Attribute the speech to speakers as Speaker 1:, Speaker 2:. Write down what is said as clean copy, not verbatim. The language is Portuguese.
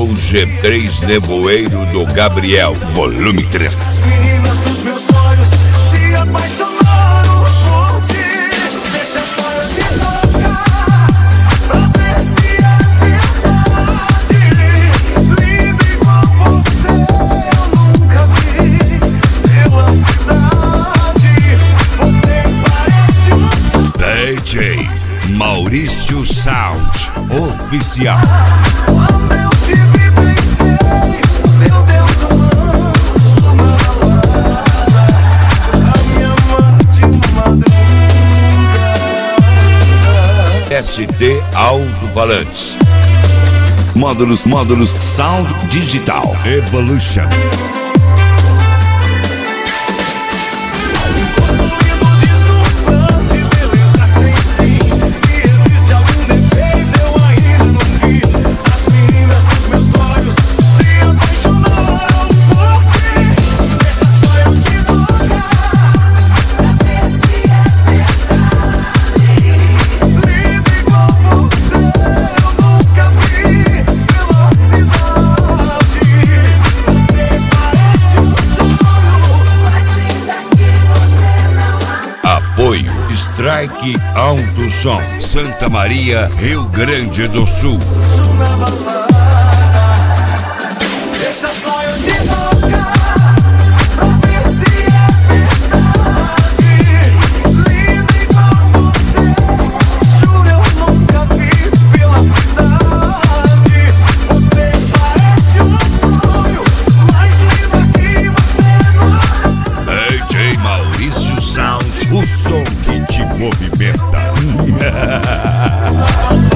Speaker 1: o G3 Nevoeiro do Gabriel, volume 3.
Speaker 2: As meninas dos meus olhos se apaixonaram por ti. Deixa só eu te tocar pra ver se é verdade. Linda igual você eu nunca vi pela cidade. Você parece um sonho.
Speaker 1: DJ Maurício Sound Oficial.
Speaker 2: Quando eu te vi pensei, meu Deus, eu amo uma balada pra me amar de madrugada.
Speaker 1: SD Alto-Falantes.
Speaker 3: Módulos Sound Digital.
Speaker 1: Evolution. Apoio Strike Alto Som, Santa Maria, Rio Grande do Sul.
Speaker 2: Deixa só eu te tocar pra ver se é verdade. Linda igual você, juro eu nunca vi pela cidade. Você parece um sonho, mais linda que você não.
Speaker 1: DJ Maurício Sound, o som que te movimenta.